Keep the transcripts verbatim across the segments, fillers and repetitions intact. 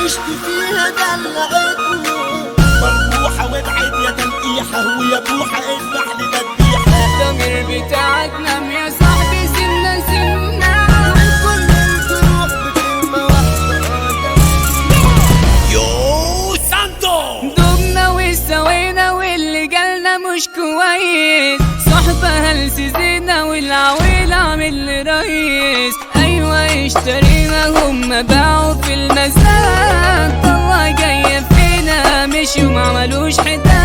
عشت فيها دلعتني. مربوحة وابعد يا تلقيحة ويا بوحة اذبح لي مديحة. الضمير بتاعك نام يا صاحبي سنة سنة، كل الجروح بكلمة واحدة. يو سانتو دمنا وسوينا واللي جالنا مش كويس، صحبة هلس زينا والعويل عامل رئيس. ايوه اشترينا هم باعوا في المزاد، طلع جاية فينا مشوا معملوش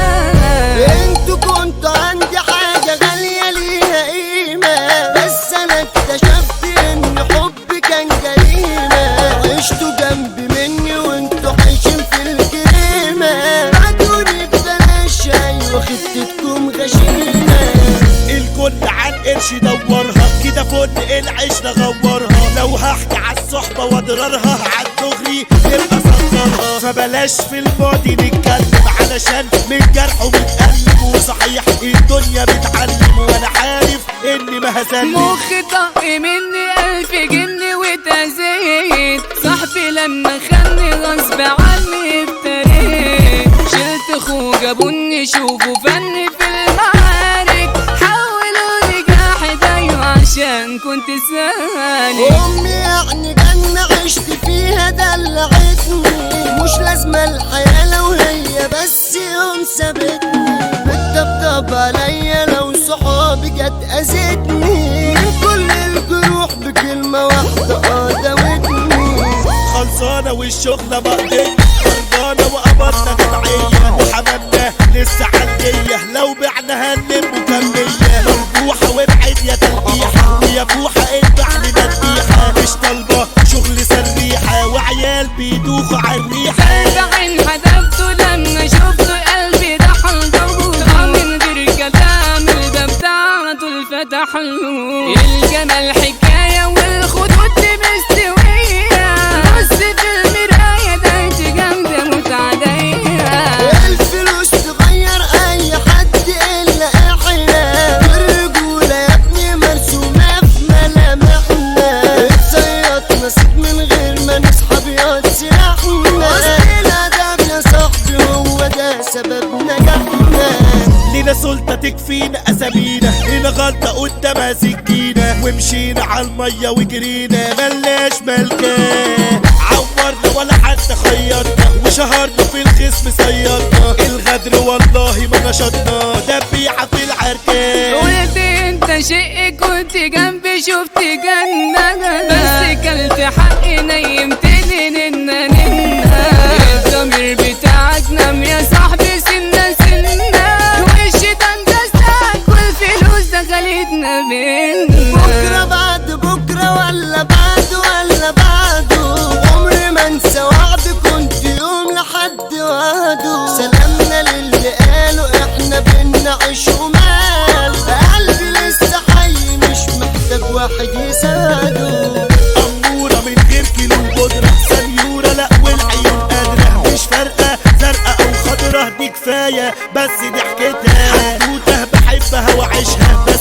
حداد. انتوا كنتوا عندي حاجة غالية ليها قيمة، بس انا اكتشفت ان حبي كان جريمة. عشتوا جنبي مني وانتوا عايشين في الجريمة، بعتوني ببلاش ايوه خفتكم غشيمة. الكل عالقرش دورها كده فل العيش نغورها. لو هحكي عالصحبة واضرارها عالدغري يبقى صدرها. فبلاش في الماضي نتكلم علشان من جرح ومتألم. وصحيح الدنيا بتعلم وانا عارف اني ما هسلم. مخي طق مني ألف جني واتأذيت، صاحبي لما خلني غصب عني افتريت. شلت خوجة بني شوفوا فني في المعارك، حولوني جاحد أيوة عشان كنت سالك. امي يعني جنة عشت فيها دلعتني، مش لازمة الحياة لو هي بس يوم سابتني. بتطبطب عليا لو صحابي جت اذتني، كل الجروح بكلمة واحدة قدمتني. خلصانة والشغلة بقضية، خربانة وقبضنا جمعية، وحمامنا لسه عالجية لو بعنا هنلم مكمية. مربوحة وابعد يا تلقيحة ويا بوحة اذبح لي مديحة. مش طالبة شغل سريحة وعيال بيدوخوا عالريحة. بعين حدفته لما شفته قلبي ضحل ضوضة، من غير كلام الباب بتاعنا طول فتح له. الجمال حكاية والخدود دي مستوية، بص في المراية ده انت جامدة متعدية. الفلوس تغير اي حد الا احنا، الرجولة يا ابني مرسومة في ملامحنا. اتصيطنا سيد من غير ما نسحب ياض سلاحنا. اصل الادب يا صاحبي هو ده سبب نجاحنا. لينا سلطة تكفينا أسامينا، هنا غلطة قدامها سكينة. ومشينا عالمية وجرينا ملاش ملكة. عورنا ولا حد خيرنا وشهرنا في الخصم صيرنا. الغدر والله ما نشطنا دبيحة في العركان. قلت انت شقي كنت جنبي شفت جنة، بس كلت حقي نيمتني ننا ننا. الضمير بتاعك نام يا صاحبي سنة سنة، والشيطان دستك والفلوس دخلتنا بينا. بكرة بعد بكرة ولا بعد ولا بعده، عمري ما انسى وعد كنت يوم لحد وعده. سلامنا للي قالوا احنا بينا عيش ومال، قلبي لسه حي مش محتاج واحد يساعده. أمورة من غير كيلو بودرة، سنيورة لأ والعيون قادرة. مش فارقة زرقاء أو خضرة دي كفاية بس ضحكتها. حدوتة بحبها وعيشها.